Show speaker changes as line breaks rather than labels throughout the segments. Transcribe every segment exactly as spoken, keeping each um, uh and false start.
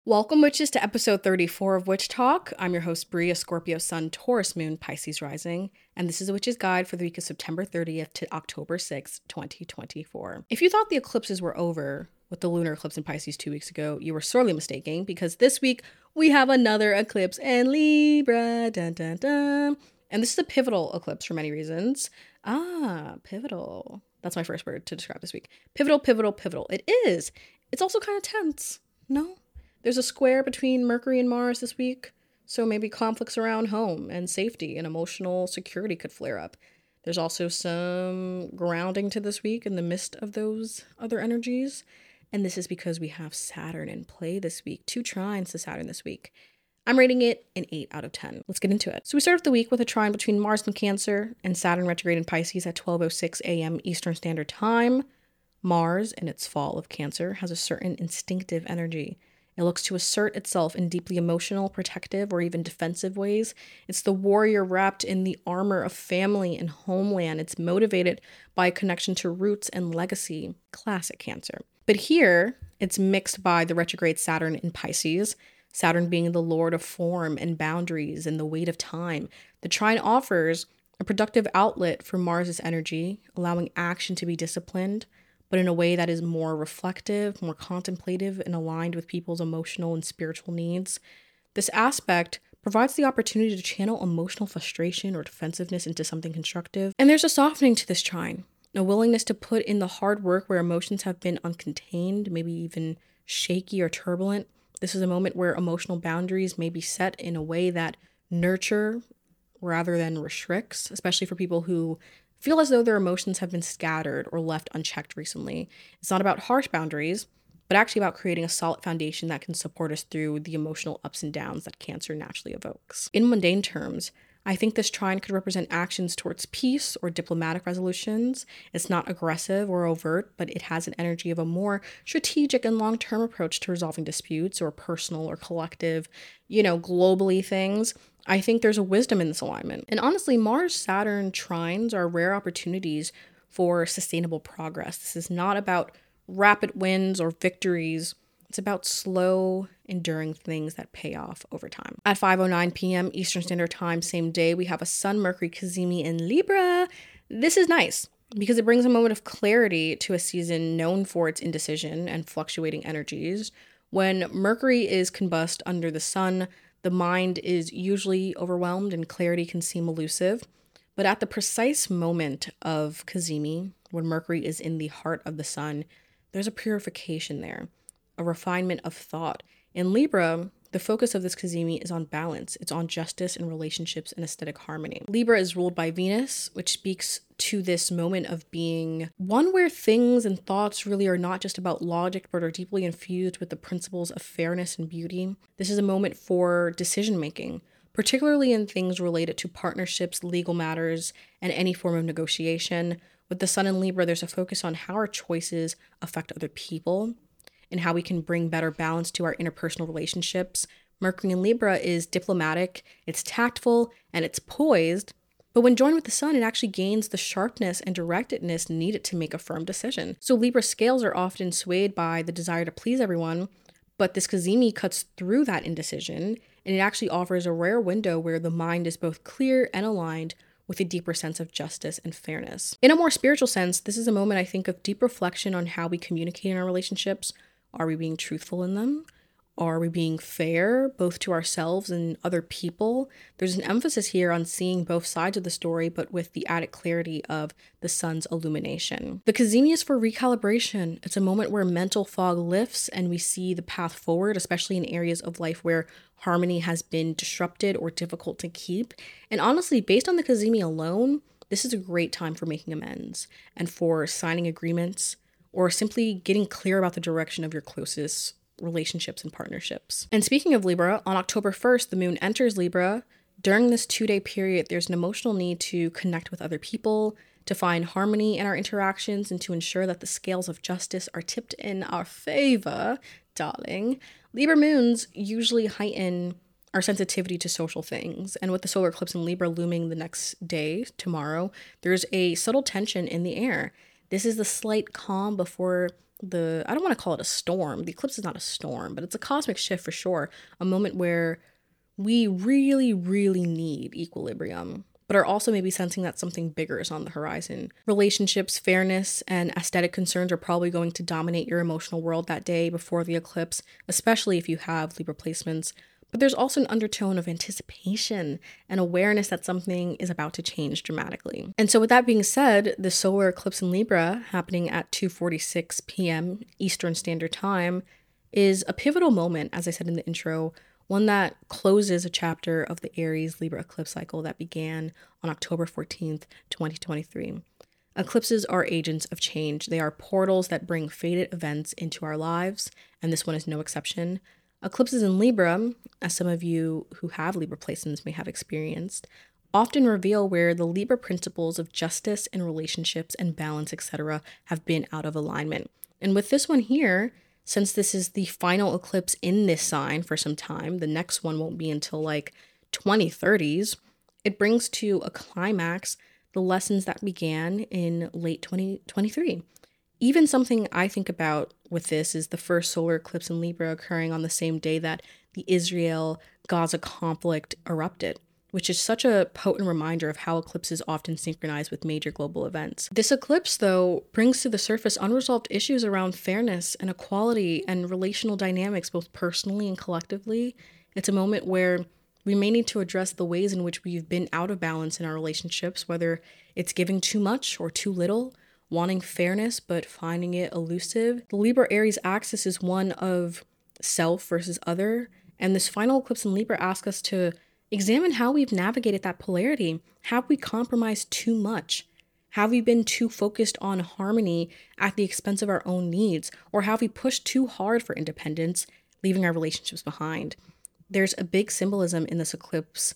Welcome, witches, to episode thirty-four of Witch Talk. I'm your host, Brie, a Scorpio Sun, Taurus Moon, Pisces Rising, and this is a Witch's Guide for the week of September thirtieth to October sixth, twenty twenty-four. If you thought the eclipses were over with the lunar eclipse in Pisces two weeks ago, you were sorely mistaken, because this week we have another eclipse in Libra. Dun, dun, dun. And this is a pivotal eclipse for many reasons. Ah, pivotal. That's my first word to describe this week. Pivotal, pivotal, pivotal. It is. It's also kind of tense. No? There's a square between Mercury and Mars this week, so maybe conflicts around home and safety and emotional security could flare up. There's also some grounding to this week in the midst of those other energies, and this is because we have Saturn in play this week, two trines to Saturn this week. I'm rating it an eight out of ten. Let's get into it. So we start off the week with a trine between Mars and Cancer and Saturn retrograde in Pisces at twelve oh six a.m. Eastern Standard Time. Mars, in its fall of Cancer, has a certain instinctive energy. It looks to assert itself in deeply emotional, protective, or even defensive ways. It's the warrior wrapped in the armor of family and homeland. It's motivated by a connection to roots and legacy. Classic Cancer. But here, it's mixed by the retrograde Saturn in Pisces, Saturn being the lord of form and boundaries and the weight of time. The trine offers a productive outlet for Mars's energy, allowing action to be disciplined, but in a way that is more reflective, more contemplative, and aligned with people's emotional and spiritual needs. This aspect provides the opportunity to channel emotional frustration or defensiveness into something constructive. And there's a softening to this trine, a willingness to put in the hard work where emotions have been uncontained, maybe even shaky or turbulent. This is a moment where emotional boundaries may be set in a way that nurture rather than restricts, especially for people who feel as though their emotions have been scattered or left unchecked recently. It's not about harsh boundaries, but actually about creating a solid foundation that can support us through the emotional ups and downs that Cancer naturally evokes. In mundane terms, I think this trine could represent actions towards peace or diplomatic resolutions. It's not aggressive or overt, but it has an energy of a more strategic and long-term approach to resolving disputes or personal or collective, you know, globally things. I think there's a wisdom in this alignment. And honestly, Mars-Saturn trines are rare opportunities for sustainable progress. This is not about rapid wins or victories. It's about slow, enduring things that pay off over time. At five oh nine p.m. Eastern Standard Time, same day, we have a Sun-Mercury cazimi in Libra. This is nice because it brings a moment of clarity to a season known for its indecision and fluctuating energies. When Mercury is combust under the Sun, the mind is usually overwhelmed and clarity can seem elusive. But at the precise moment of cazimi, when Mercury is in the heart of the Sun, there's a purification there, a refinement of thought. In Libra, the focus of this cazimi is on balance. It's on justice and relationships and aesthetic harmony. Libra is ruled by Venus, which speaks to this moment of being one where things and thoughts really are not just about logic, but are deeply infused with the principles of fairness and beauty. This is a moment for decision making, particularly in things related to partnerships, legal matters, and any form of negotiation. With the Sun in Libra, there's a focus on how our choices affect other people and how we can bring better balance to our interpersonal relationships. Mercury in Libra is diplomatic, it's tactful, and it's poised. But when joined with the Sun, it actually gains the sharpness and directedness needed to make a firm decision. So Libra scales are often swayed by the desire to please everyone, but this cazimi cuts through that indecision, and it actually offers a rare window where the mind is both clear and aligned with a deeper sense of justice and fairness. In a more spiritual sense, this is a moment, I think, of deep reflection on how we communicate in our relationships. Are we being truthful in them? Are we being fair, both to ourselves and other people? There's an emphasis here on seeing both sides of the story, but with the added clarity of the Sun's illumination. The cazimi is for recalibration. It's a moment where mental fog lifts and we see the path forward, especially in areas of life where harmony has been disrupted or difficult to keep. And honestly, based on the cazimi alone, this is a great time for making amends and for signing agreements, or simply getting clear about the direction of your closest relationships and partnerships. And speaking of Libra, on October first, the moon enters Libra. During this two-day period, there's an emotional need to connect with other people, to find harmony in our interactions, and to ensure that the scales of justice are tipped in our favor, darling. Libra moons usually heighten our sensitivity to social things. And with the solar eclipse in Libra looming the next day, tomorrow, there's a subtle tension in the air. This is the slight calm before the, I don't want to call it a storm. The eclipse is not a storm, but it's a cosmic shift for sure. A moment where we really, really need equilibrium, but are also maybe sensing that something bigger is on the horizon. Relationships, fairness, and aesthetic concerns are probably going to dominate your emotional world that day before the eclipse, especially if you have Libra placements. But there's also an undertone of anticipation and awareness that something is about to change dramatically. And so with that being said, the solar eclipse in Libra happening at two forty-six p.m. Eastern Standard Time is a pivotal moment, as I said in the intro, one that closes a chapter of the Aries Libra eclipse cycle that began on October fourteenth, twenty twenty-three. Eclipses are agents of change. They are portals that bring fated events into our lives, and this one is no exception. Eclipses in Libra, as some of you who have Libra placements may have experienced, often reveal where the Libra principles of justice and relationships and balance, et cetera, have been out of alignment. And with this one here, since this is the final eclipse in this sign for some time, the next one won't be until like twenty thirties, it brings to a climax the lessons that began in late twenty twenty-three. Even something I think about with this is the first solar eclipse in Libra occurring on the same day that the Israel-Gaza conflict erupted, which is such a potent reminder of how eclipses often synchronize with major global events. This eclipse, though, brings to the surface unresolved issues around fairness and equality and relational dynamics, both personally and collectively. It's a moment where we may need to address the ways in which we've been out of balance in our relationships, whether it's giving too much or too little, wanting fairness but finding it elusive. The Libra-Aries axis is one of self versus other, and this final eclipse in Libra asks us to examine how we've navigated that polarity. Have we compromised too much? Have we been too focused on harmony at the expense of our own needs? Or have we pushed too hard for independence, leaving our relationships behind? There's a big symbolism in this eclipse,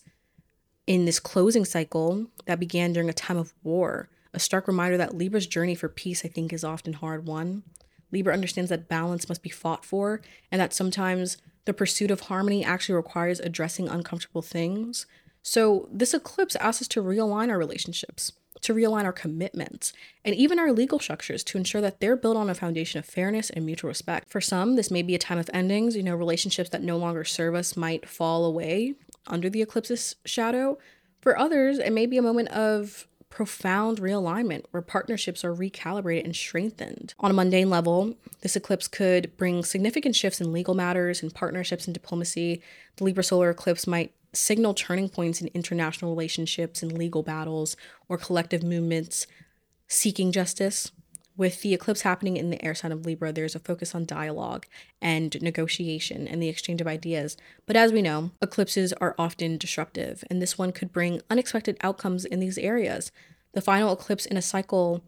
in this closing cycle that began during a time of war. A stark reminder that Libra's journey for peace, I think, is often hard won. Libra understands that balance must be fought for, and that sometimes the pursuit of harmony actually requires addressing uncomfortable things. So this eclipse asks us to realign our relationships, to realign our commitments, and even our legal structures to ensure that they're built on a foundation of fairness and mutual respect. For some, this may be a time of endings. You know, relationships that no longer serve us might fall away under the eclipse's shadow. For others, it may be a moment of profound realignment where partnerships are recalibrated and strengthened. On a mundane level, this eclipse could bring significant shifts in legal matters and partnerships and diplomacy. The Libra solar eclipse might signal turning points in international relationships and legal battles or collective movements seeking justice. With the eclipse happening in the air sign of Libra, there's a focus on dialogue and negotiation and the exchange of ideas. But as we know, eclipses are often disruptive, and this one could bring unexpected outcomes in these areas. The final eclipse in a cycle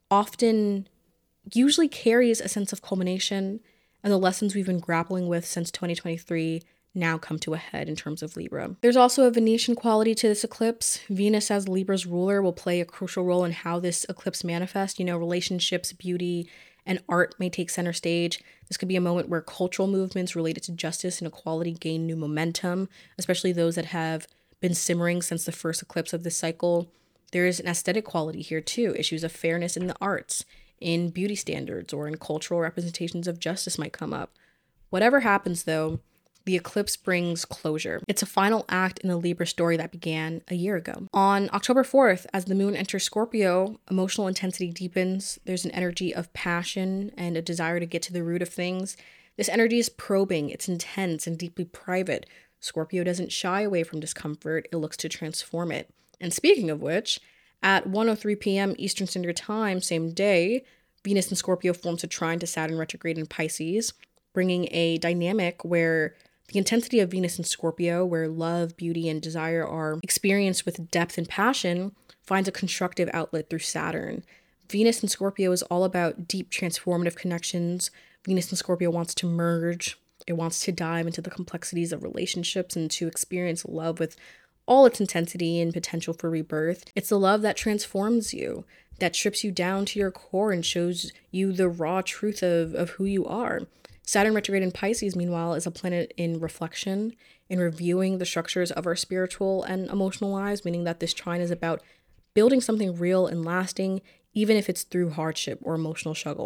often usually carries a sense of culmination, and the lessons we've been grappling with since twenty twenty-three now come to a head in terms of Libra. There's also a Venetian quality to this eclipse. Venus as Libra's ruler will play a crucial role in how this eclipse manifests. You know, relationships, beauty, and art may take center stage. This could be a moment where cultural movements related to justice and equality gain new momentum, especially those that have been simmering since the first eclipse of this cycle. There is an aesthetic quality here too. Issues of fairness in the arts, in beauty standards, or in cultural representations of justice might come up. Whatever happens though, the eclipse brings closure. It's a final act in the Libra story that began a year ago. On October fourth, as the moon enters Scorpio, emotional intensity deepens. There's an energy of passion and a desire to get to the root of things. This energy is probing, it's intense and deeply private. Scorpio doesn't shy away from discomfort, it looks to transform it. And speaking of which, at one oh three p.m. Eastern Standard Time, same day, Venus in Scorpio forms a trine to Saturn retrograde in Pisces, bringing a dynamic where the intensity of Venus in Scorpio, where love, beauty, and desire are experienced with depth and passion, finds a constructive outlet through Saturn. Venus in Scorpio is all about deep transformative connections. Venus in Scorpio wants to merge. It wants to dive into the complexities of relationships and to experience love with all its intensity and potential for rebirth. It's the love that transforms you, that strips you down to your core and shows you the raw truth of, of who you are. Saturn retrograde in Pisces, meanwhile, is a planet in reflection, in reviewing the structures of our spiritual and emotional lives, meaning that this trine is about building something real and lasting, even if it's through hardship or emotional struggle.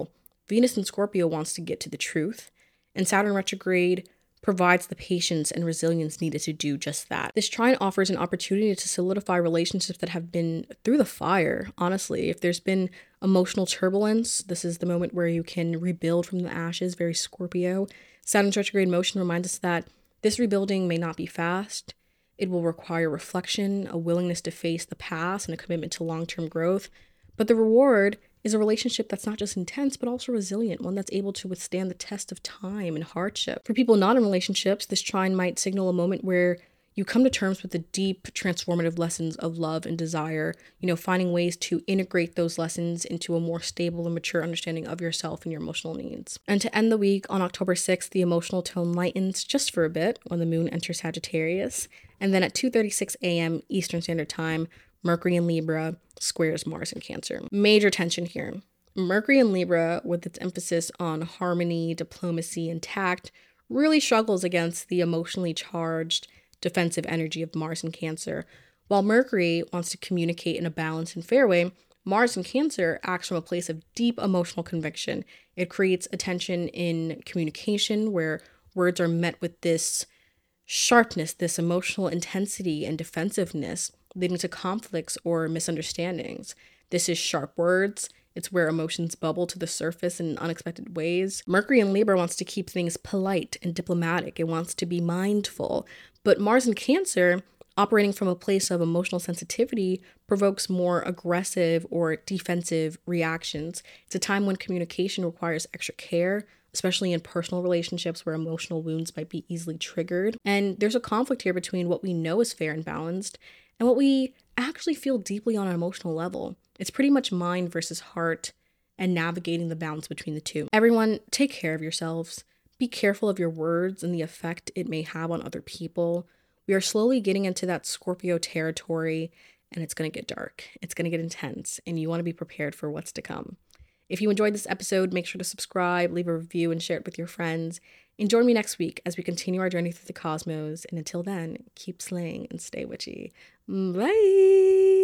Venus in Scorpio wants to get to the truth, and Saturn retrograde provides the patience and resilience needed to do just that. This trine offers an opportunity to solidify relationships that have been through the fire, honestly. If there's been emotional turbulence, this is the moment where you can rebuild from the ashes, very Scorpio. Saturn's retrograde motion reminds us that this rebuilding may not be fast. It will require reflection, a willingness to face the past, and a commitment to long-term growth. But the reward is a relationship that's not just intense, but also resilient, one that's able to withstand the test of time and hardship. For people not in relationships, this trine might signal a moment where you come to terms with the deep, transformative lessons of love and desire, you know, finding ways to integrate those lessons into a more stable and mature understanding of yourself and your emotional needs. And to end the week on October sixth, the emotional tone lightens just for a bit when the moon enters Sagittarius. And then at two thirty-six a.m. Eastern Standard Time, Mercury in Libra squares Mars in Cancer. Major tension here. Mercury in Libra, with its emphasis on harmony, diplomacy, and tact, really struggles against the emotionally charged, defensive energy of Mars in Cancer. While Mercury wants to communicate in a balanced and fair way, Mars in Cancer acts from a place of deep emotional conviction. It creates a tension in communication where words are met with this sharpness, this emotional intensity and defensiveness, leading to conflicts or misunderstandings. This is sharp words. It's where emotions bubble to the surface in unexpected ways. Mercury in Libra wants to keep things polite and diplomatic. It wants to be mindful. But Mars in Cancer, operating from a place of emotional sensitivity, provokes more aggressive or defensive reactions. It's a time when communication requires extra care, especially in personal relationships where emotional wounds might be easily triggered. And there's a conflict here between what we know is fair and balanced and what we actually feel deeply on an emotional level. It's pretty much mind versus heart and navigating the balance between the two. Everyone, take care of yourselves. Be careful of your words and the effect it may have on other people. We are slowly getting into that Scorpio territory, and it's going to get dark. It's going to get intense, and you want to be prepared for what's to come. If you enjoyed this episode, make sure to subscribe, leave a review, and share it with your friends. And join me next week as we continue our journey through the cosmos. And until then, keep slaying and stay witchy. Bye!